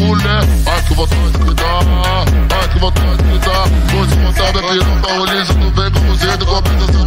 mulher. Ai que vontade de dar, ai que vontade de dar. Vou te montar minha piroca, o liso, tu vem com o jeito, começa